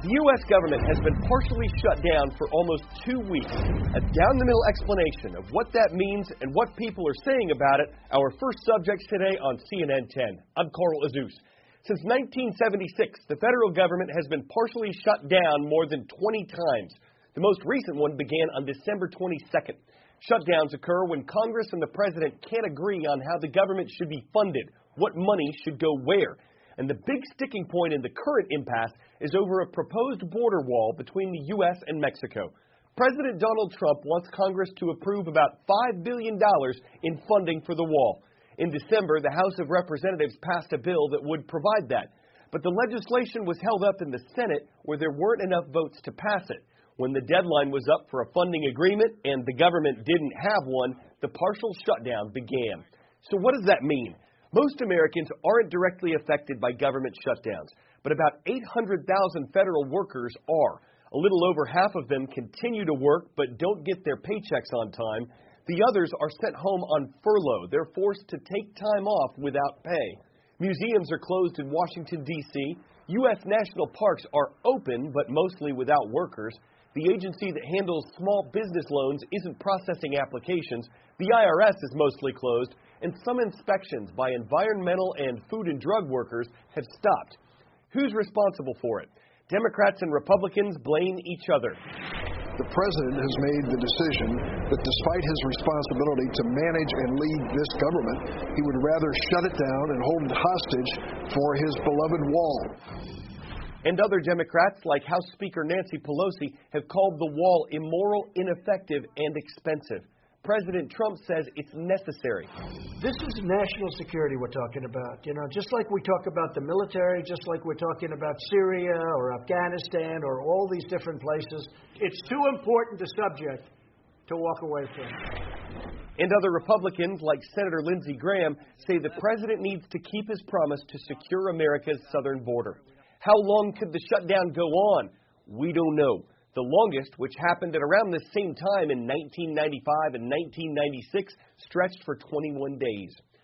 The U.S. government has been partially shut down for almost 2 weeks. A down-the-middle explanation of what that means and what people are saying about it, our first subjects today on CNN 10. I'm Carl Azuz. Since 1976, the federal government has been partially shut down more than 20 times. The most recent one began on December 22nd. Shutdowns occur when Congress and the president can't agree on how the government should be funded, what money should go where. And the big sticking point in the current impasse is over a proposed border wall between the U.S. and Mexico. President Donald Trump wants Congress to approve about $5 billion in funding for the wall. In December, the House of Representatives passed a bill that would provide that. But the legislation was held up in the Senate where there weren't enough votes to pass it. When the deadline was up for a funding agreement and the government didn't have one, the partial shutdown began. So what does that mean? Most Americans aren't directly affected by government shutdowns, but about 800,000 federal workers are. A little over half of them continue to work but don't get their paychecks on time. The others are sent home on furlough. They're forced to take time off without pay. Museums are closed in Washington, D.C. U.S. national parks are open but mostly without workers. The agency that handles small business loans isn't processing applications. The IRS is mostly closed, and some inspections by environmental and food and drug workers have stopped. Who's responsible for it? Democrats and Republicans blame each other. The president has made the decision that despite his responsibility to manage and lead this government, he would rather shut it down and hold it hostage for his beloved wall. And other Democrats, like House Speaker Nancy Pelosi, have called the wall immoral, ineffective, and expensive. President Trump says it's necessary. This is national security we're talking about. Just like we talk about the military, just like we're talking about Syria or Afghanistan or all these different places, it's too important a subject to walk away from. And other Republicans, like Senator Lindsey Graham, say the president needs to keep his promise to secure America's southern border. How long could the shutdown go on? We don't know. The longest, which happened at around the same time in 1995 and 1996, stretched for 21 days.